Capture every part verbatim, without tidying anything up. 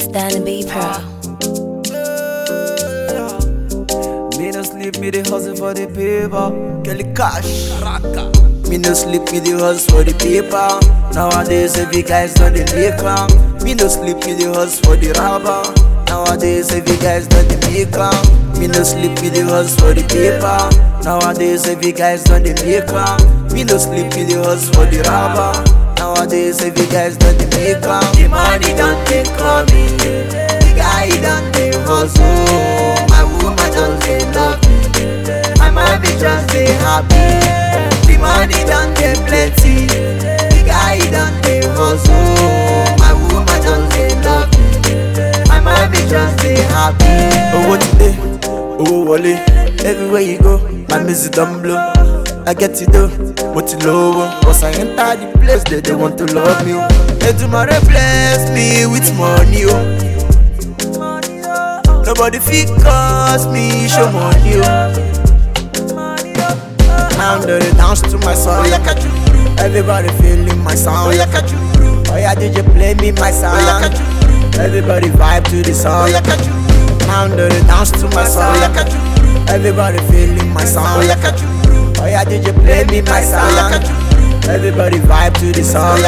time to be pro. Me no sleep, me the hustle for the paper. Kelly Cash, Raka. Me no sleep, me the hustle for the paper. Nowadays every guy's done the maker. Me no sleep, me the hustle for the rubber. Nowadays every guy's done the maker. Me no sleep, me the hustle for the paper. Nowadays every guy's done the maker. Me no sleep, me the hustle for the rubber. Nowadays every guy's done the maker. The money don't take coming. The guy done the hustle. My woman just dey love me. And my bitch just dey happy. The money done get plenty. The guy done the hustle. My woman just dey love me. And my bitch just dey happy. Oh what today? Oh wale. Everywhere you go, my music don't blow. I get it though, but you low. Once I enter the place, they don't want to love me. They tomorrow bless me with money. Oh. Nobody fit cause me show money. Oh. Now they dance to my song. Everybody feeling my sound. Oh yeah, did you play me my sound? Everybody vibe to the song. Now they dance to my song. Everybody feeling my sound. Oh yeah, did you play me my sound? Everybody vibe to the song.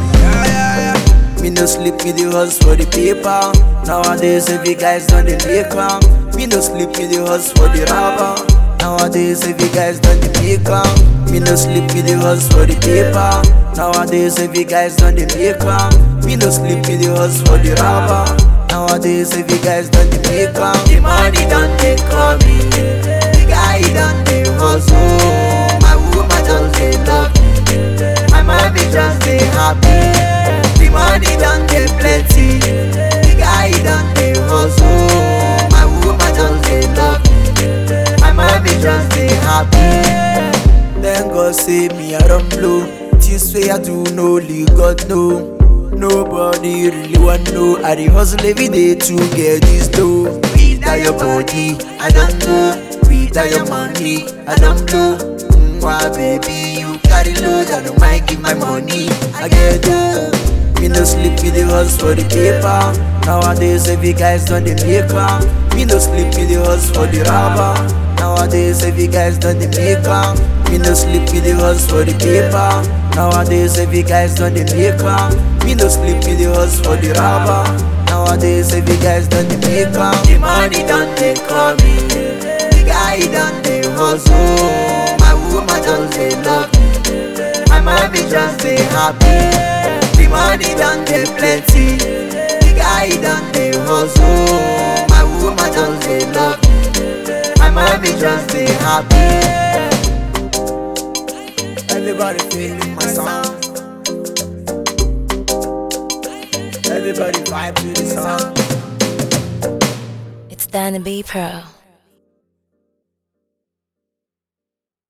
Me no sleep, me the hustle for the paper. Nowadays every guy's done the maker. Me no sleep, me the hustle for the rubber. Nowadays every guy's done the maker. Me no sleep, me the hustle for the paper. Nowadays every guy's done the maker. Me no sleep, me the hustle for the rubber. Nowadays every guy's done the maker. The money don't take coming. The guy done the hustle. My woman just dey love me. And my bitch just dey happy. The money done get plenty. The guy done the hustle. My woman just dey love me. And my bitch just dey happy. Thank God say me I don't blow. Things way I do no only God know. Nobody really want know. I dey hustle every day to get this dough. Without your body, I don't know. Without your money, I don't blow. Mwah baby, you carry load. I don't mind give my money. I get dough. Me no sleep, me the hustle for the paper. Nowadays every guy's done the maker. Me no sleep, me the hustle for the rubber. Nowadays every guy's done the maker. Me no sleep, me the hustle for the paper. Nowadays every guy's done the maker. Me no sleep, me the hustle for the rubber. Nowadays every guy's done the maker. The money don't take coming. The guy done the hustle. My woman just dey love me. And my bitch just dey happy. The money done get plenty. The guy done the hustle. My woman just dey love me. And my bitch just dey happy. Everybody feeling my sound. Everybody vibe to the song. It's time to be pro.